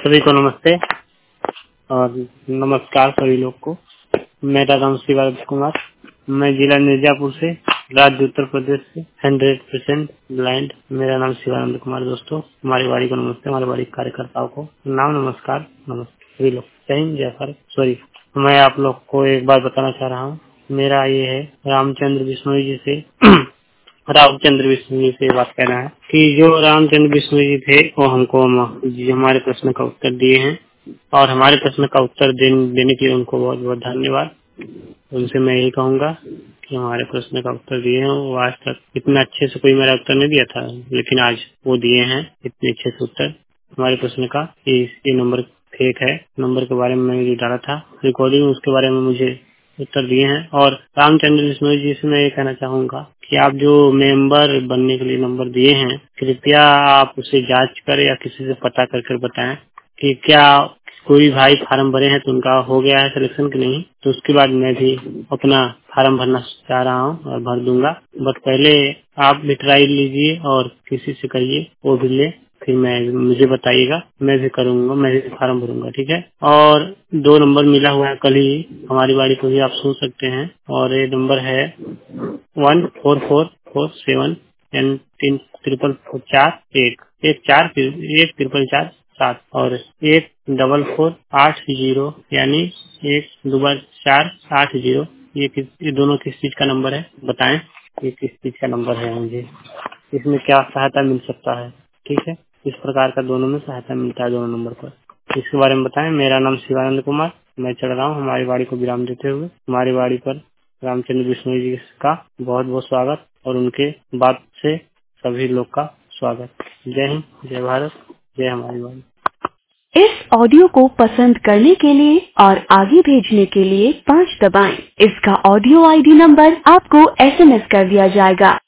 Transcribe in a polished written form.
सभी को नमस्ते और नमस्कार सभी लोग को। मेरा नाम शिवानंद कुमार, मैं जिला मिर्जापुर से, राज्य उत्तर प्रदेश से 100% ब्लाइंड। मेरा नाम शिवानंद कुमार। दोस्तों, हमारी वाड़ी को नमस्ते, हमारे वाड़ी कार्यकर्ताओं को नाम नमस्कार। नमस्ते सभी लोग। जय हिंद, जय भारत। सॉरी, मैं आप लोग को एक बात बताना चाह रहा हूँ। मेरा ये है रामचंद्र बिश्नोई जी से रामचंद्र बिश्नोई से बात करना है कि जो रामचंद्र बिश्नोई जी थे वो हमको हमारे प्रश्न का उत्तर दिए हैं और हमारे प्रश्न का उत्तर देने के लिए उनको बहुत बहुत धन्यवाद। उनसे मैं यही कहूंगा कि हमारे प्रश्न का उत्तर दिए हैं। वो आज तक इतना अच्छे से कोई मेरा उत्तर नहीं दिया था, लेकिन आज वो दिए हैं इतने अच्छे से उत्तर हमारे प्रश्न का। ये नंबर फेक है, नंबर के बारे में मैंने जो डाला था रिकॉर्डिंग, उसके बारे में मुझे उत्तर दिए हैं। और रामचंद्र बिश्नोई जी से मैं ये कहना चाहूंगा कि आप जो मेंबर बनने के लिए नंबर दिए हैं, कृपया आप उसे जांच कर या किसी से पता कर बताएं कि क्या कोई भाई फार्म भरे हैं तो उनका हो गया है सिलेक्शन की नहीं। तो उसके बाद मैं भी अपना फार्म भरना चाह रहा हूँ और भर दूंगा। बट पहले आप भी ट्राई लीजिए और किसी से करिए, वो भी ले, फिर मुझे बताइएगा, मैं भी करूंगा, मैं भी फार्म भरूंगा। ठीक है। और 2 नंबर मिला हुआ है, कल ही हमारी बाड़ी को भी आप सुन सकते हैं। और ये नंबर है 144447 एंड 1 4 4 4 7 और 14480 यानी 1 2 4 8 0। ये दोनों किस चीज का नंबर है बताएं, ये किस चीज का नंबर है, मुझे इसमें क्या सहायता मिल सकता है। ठीक है, इस प्रकार का दोनों में सहायता मिलता है, दोनों नंबर पर। इसके बारे में बताएं। मेरा नाम शिवानंद कुमार, मैं चढ़ रहा हूँ हमारी वाड़ी को विराम देते हुए। हमारी वाड़ी पर रामचंद्र बिश्नोई जी का बहुत बहुत स्वागत और उनके बाद से सभी लोग का स्वागत। जय हिंद, जय भारत, जय हमारी वाड़ी। इस ऑडियो को पसंद करने के लिए और आगे भेजने के लिए 5 दबाएं। इसका ऑडियो आईडी नंबर आपको SMS कर दिया जाएगा।